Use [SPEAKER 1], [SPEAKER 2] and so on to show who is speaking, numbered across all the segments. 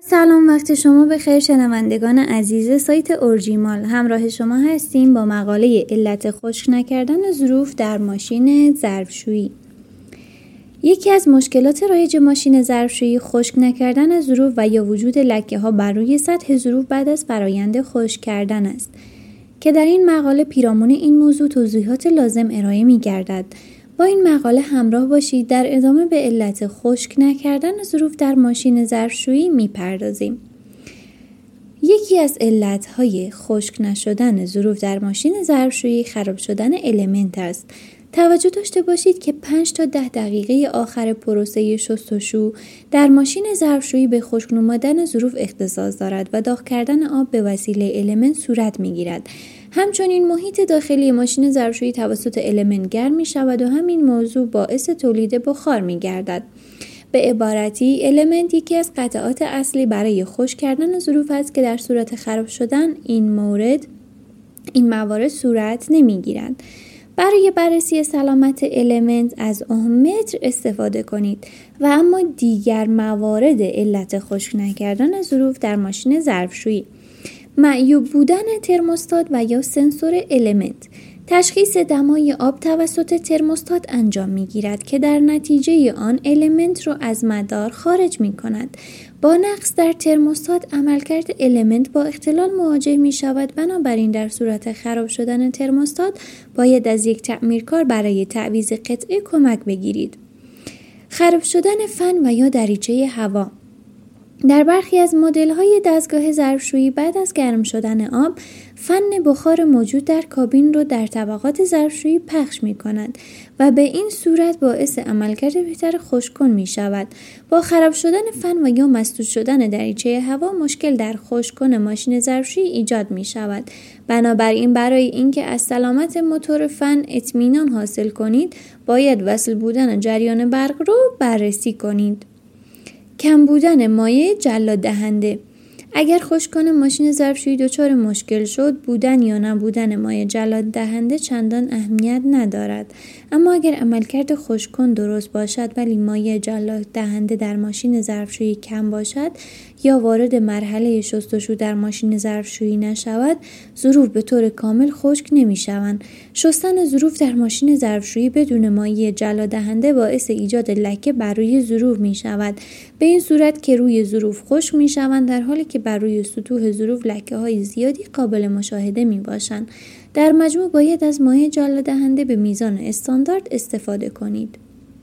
[SPEAKER 1] سلام، وقت شما بخیر شنوندگان عزیز سایت اورجیمال. همراه شما هستیم با مقاله علت خشک نکردن ظروف در ماشین ظرفشویی. یکی از مشکلات رایج ماشین ظرفشویی خشک نکردن ظروف و یا وجود لکه‌ها بر روی سطح ظروف بعد از فرایند خشک کردن است که در این مقاله پیرامون این موضوع توضیحات لازم ارائه می‌گردد. با این مقاله همراه باشید. در ادامه به علت خشک نکردن ظروف در ماشین ظرفشویی میپردازیم. یکی از علتهای خشک نشدن ظروف در ماشین ظرفشویی خراب شدن المنت است. توجه داشته باشید که 5 تا 10 دقیقه آخر پروسه شستشو در ماشین ظرفشویی به خشک نمودن ظروف اختصاص دارد و داغ کردن آب به وسیله المنت صورت میگیرد. همچنین محیط داخلی ماشین ظرفشویی توسط المنت گرم می شود و همین موضوع باعث تولید بخار می گردد. به عبارتی المنت یکی از قطعات اصلی برای خشک کردن ظروف است که در صورت خراب شدن این موارد صورت نمی گیرند. برای بررسی سلامت المنت از اوهم‌متر استفاده کنید و اما دیگر موارد علت خشک نکردن ظروف در ماشین ظرفشویی: معیوب بودن ترموستات و یا سنسور المنت. تشخیص دمای آب توسط ترموستات انجام می‌گیرد که در نتیجه آن المنت را از مدار خارج می‌کند. با نقص در ترموستات عملکرد المنت با اختلال مواجه می‌شود. بنابراین در صورت خراب شدن ترموستات باید از یک تعمیرکار برای تعویض قطعه کمک بگیرید. خراب شدن فن و یا دریچه هوا. در برخی از مدل‌های دستگاه ظرفشویی بعد از گرم شدن آب، فن بخار موجود در کابین را در طبقات ظرفشویی پخش می‌کند و به این صورت باعث عملکرد بهتر خشک‌کن می‌شود. با خراب شدن فن و یا مسدود شدن دریچه هوا، مشکل در خشک‌کن ماشین ظرفشویی ایجاد می‌شود. بنابراین برای اینکه از سلامت موتور فن اطمینان حاصل کنید، باید وصل بودن جریان برق را بررسی کنید. کم بودن مایع جلاد دهنده. اگر خشک‌کن ماشین ظرفشویی دچار مشکل شد، بودن یا نبودن مایع جلاد دهنده چندان اهمیت ندارد. اما اگر عملکرد خشک‌کن درست باشد ولی مایع جلاد دهنده در ماشین ظرفشویی کم باشد یا وارد مرحله شستشو در ماشین ظرفشویی نشود، ظروف به طور کامل خشک نمی‌شوند. شستن ظروف در ماشین ظرفشویی بدون مایع جلاد دهنده باعث ایجاد لکه بر روی ظروف می‌شود. به این صورت که روی ظروف خشک می‌شوند، در حالی که بر روی سطوح ظروف لکه‌های زیادی قابل مشاهده می‌باشند. در مجموع باید از مایع جلاد دهنده به میزان استاندارد استفاده کنید.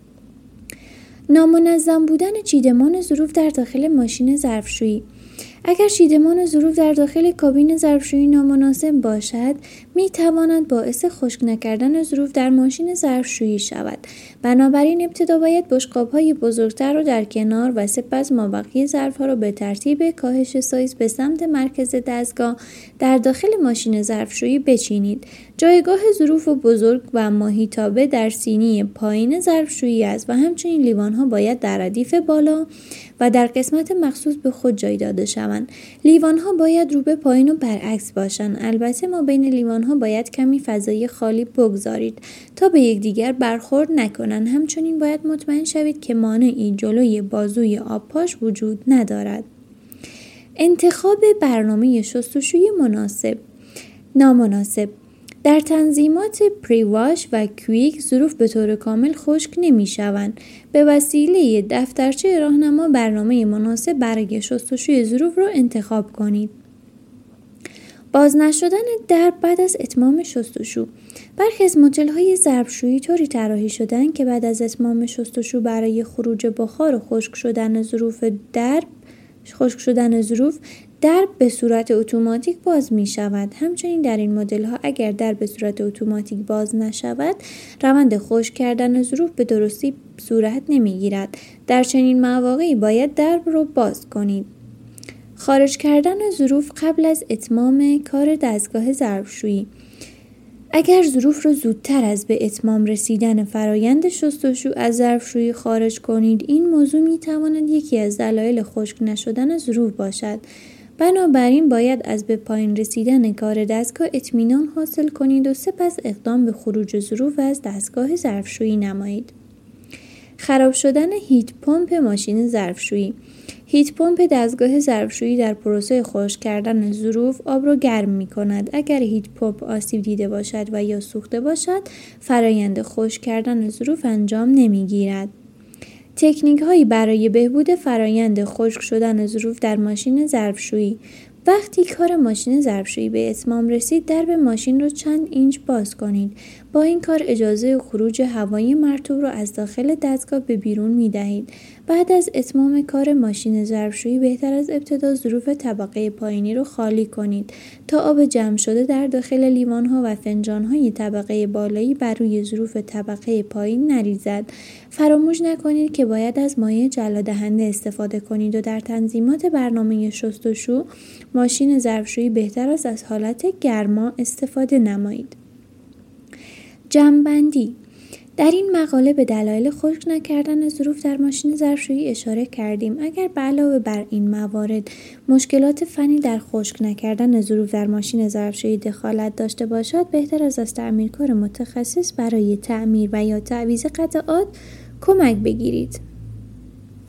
[SPEAKER 1] نامنظم بودن چیدمان ظروف در داخل ماشین ظرفشویی. اگر چیدمان ظروف در داخل کابین ظرفشویی نامناسب باشد، می‌تواند باعث خشک نکردن ظروف در ماشین ظرفشویی شود. بنابراین ابتدا باید بشقاب‌های بزرگتر را در کنار و سپس مابقی ظرف‌ها را به ترتیب کاهش سایز به سمت مرکز دستگاه در داخل ماشین ظرفشویی بچینید. جایگاه ظروف بزرگ و ماهیتابه در سینی پایین ظرفشویی است و همچنین لیوان‌ها باید در ردیف بالا و در قسمت مخصوص به خود جای داده شوند. لیوان‌ها باید رو به پایین و برعکس باشند. البته ما بین لیوان‌ها باید کمی فضای خالی بگذارید تا به یکدیگر برخورد نکنند. همچنین باید مطمئن شوید که مانعی جلوی بازوی آبپاش وجود ندارد. انتخاب برنامه شستشوی نامناسب. در تنظیمات پریواش و کویک ظروف به طور کامل خشک نمی شوند. به وسیله دفترچه راهنما برنامه مناسب برای شستشوی ظروف را انتخاب کنید. باز نشدن درب بعد از اتمام شستشو. برخی از مدل‌های ظرفشویی طوری طراحی شده‌اند که بعد از اتمام شستشو برای خروج بخار و خشک شدن ظروف درب به صورت اتوماتیک باز می شود. همچنین در این مدل ها اگر درب به صورت اتوماتیک باز نشود، روند خشک کردن ظروف به درستی صورت نمی گیرد. در چنین مواقعی باید درب را باز کنید. خارج کردن ظروف قبل از اتمام کار دستگاه ظرفشویی. اگر ظروف را زودتر از به اتمام رسیدن فرایند شستشو از ظرفشویی خارج کنید، این موضوع می تواند یکی از دلایل خشک نشدن ظروف باشد. بنابراین باید از به پایان رسیدن کار دستگاه اطمینان حاصل کنید و سپس اقدام به خروج ظروف از دستگاه ظرفشویی نمایید. خراب شدن هیت پمپ ماشین ظرفشویی. هیت پمپ دستگاه ظرفشویی در پروسه خشک کردن ظروف آب را گرم می کند. اگر هیت پمپ آسیب دیده باشد و یا سوخته باشد، فرایند خشک کردن ظروف انجام نمی گیرد. تکنیک هایی برای بهبود فرایند خشک شدن ظروف در ماشین ظرفشویی. وقتی کار ماشین ظرفشویی به اتمام رسید، درب ماشین را چند اینچ باز کنید. با این کار اجازه خروج هوای مرطوب را از داخل دستگاه به بیرون می دهید. بعد از اتمام کار ماشین ظرفشویی بهتر از ابتدا ظروف طبقه پایینی را خالی کنید تا آب جمع شده در داخل لیوان ها و فنجان های طبقه بالایی بر روی ظروف طبقه پایین نریزد. فراموش نکنید که باید از مایع جلادهنده استفاده کنید و در تنظیمات برنامه شستشو ماشین ظرفشویی بهتر است از حالت گرما استفاده نمایید. جمع‌بندی: در این مقاله به دلایل خشک نکردن ظروف در ماشین ظرفشویی اشاره کردیم. اگر به علاوه بر این موارد مشکلات فنی در خشک نکردن ظروف در ماشین ظرفشویی دخالت داشته باشد، بهتر است از تعمیرکار متخصص برای تعمیر و یا تعویض قطعات کمک بگیرید.